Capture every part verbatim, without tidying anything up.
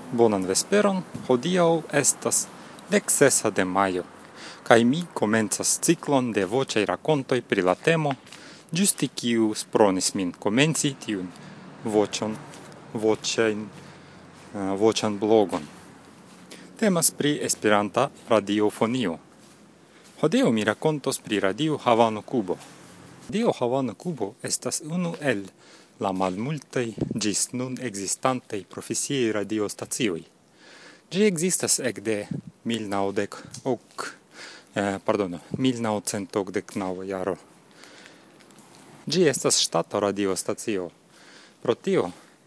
Bonan vesperon, hodiaŭ estas dek sesa de majo, kaj mi komencas ciklon de voĉaj rakontoj pri la temo, ĝuste kiu spronis min komenci tiun voĉon, voĉajn, uh, voĉan blogon. Temas pri Esperanta radiofonio. Hodiaŭ mi rakontos pri Radio Havano Kubo. Radio Havano Kubo estas unu el la malmultaj ĝis nun ekzistantaj profesiaj radiostacioj. Ĝi ekzistas ekde mil naŭdek ok, eh, pardono, mil naŭcent okdek naŭa jaro. Ĝi estas ŝtata radiostacio. Pro tio,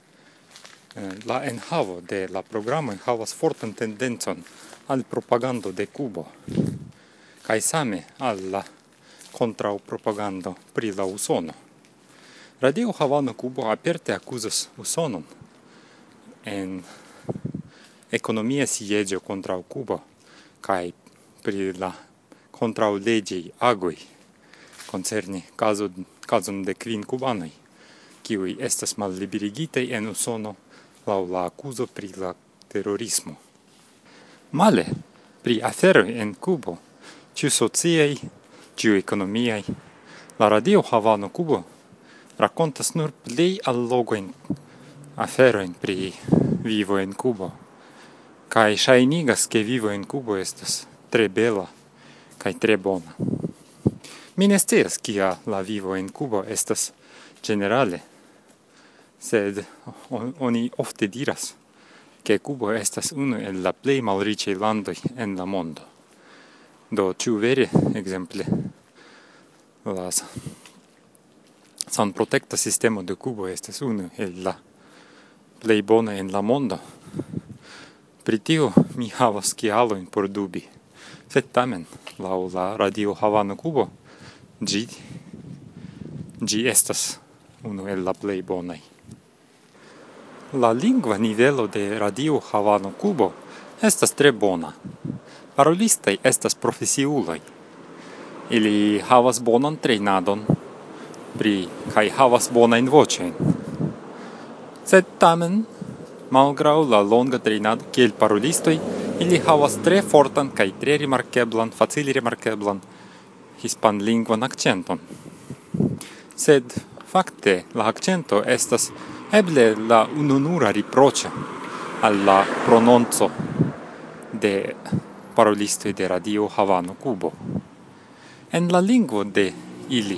eh, la enhavo de la programoj havas fortan tendencon al propagando de Kubo, kaj same al la kontraŭpropagando pri la Usono. Radio Havano Kubo aperte akuzas Usonon en ekonomia sieĝo kontraŭ Kubo kaj pri la kontraŭleĝaj agoj koncerni kazon, kazon de kvin kubanoj, kiuj estas malliberigitaj en Usono laŭ la akuzo pri la terorismo. Male, pri aferoj en Kubo, ĉu sociaj, ĉu ekonomiaj, la Radio Havano Kubo rakontas nur plej allogajn aferojn pri vivo en Kubo, kaj ŝajnigas, ke vivo en Kubo estas tre bela kaj tre bona. Mi ne scias, kia la vivo en Kubo estas ĝenerale, sed on, oni ofte diras, ke Kubo estas unu el la plej malriĉaj landoj en la mondo. Do ĉu vere, ekzemple, la sanprotekta sistemo de Kubo estas unu el la plej bona en la mondo? Pri tio mi havas kialojn por dubi, sed tamen laŭ la Radio Havano Kubo ĝi ĝi estas unu el la plej bonaj. La lingva nivelo de Radio Havano Kubo estas tre bona. Parolistaj estas profesiuloj. Ili havas bonan trejnadon pri kaj havas bonajn voĉojn. Sed tamen, malgraŭ la longa trejnado kiel parolistoj, ili havas tre fortan kaj tre rimarkeblan, facile rimarkeblan hispanlingvan akĉenton. Sed fakte la akĉento estas eble la ununura riproĉo al la prononco de parolistoj de Radio Havano Kubo. En la lingvo de ili,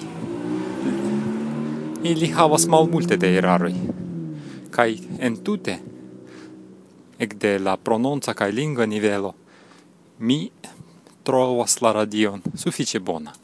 ili havas malmulte de eraroj, kaj entute, ekde la prononca kaj lingva nivelo, mi trovas la radion sufiĉe bona.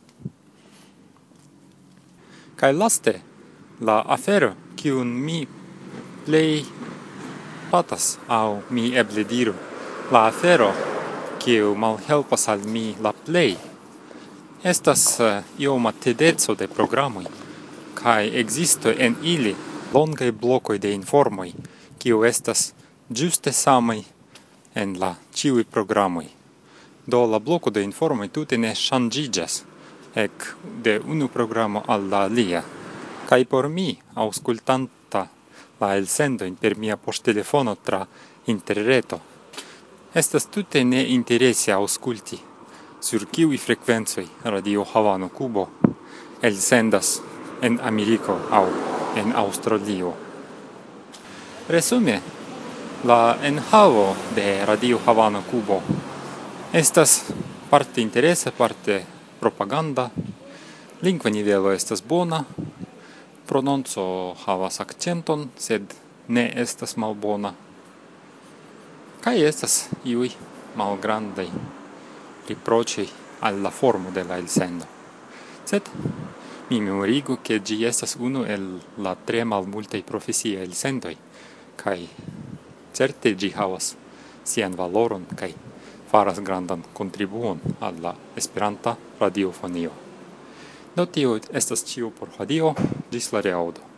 Kaj laste, la afero, kiun mi plej patas, aŭ mi eble diru, la afero, kiu malhelpas al mi la plej, estas uh, ioma tedeco de programoj, kaj ekzisto en ili longaj blokoj de informoj, kiu estas ĝuste samaj en la ĉiuj programoj. Do la bloko de informoj tute ne ŝanĝiĝas ek de unu programo al la alia. Kaj por mi, aŭskultanta la elsendojn per mia poŝtelefono tra interreto, estas tute ne interese aŭskulti sur kiuj frekvencoj Radio Havano Kubo elsendas en Ameriko aŭ en Aŭstralio. Resume, la enhavo de Radio Havano Kubo estas parte interesa, parte propaganda, lingva nivelo estas bona, prononco havas akĉenton, sed ne estas malbona, kaj estas iuj malgrandaj riproĉoj al la formo de la elsendo. Sed mi memorigu, ke ĝi estas unu el la tre malmultaj profesiaj elsendoj, kaj certe ĝi havas sian valoron kaj faras grandan kontribuon al la Esperanta radiofonio. Do tio estas ĉio por hodiaŭ, ĝis la reaŭdo.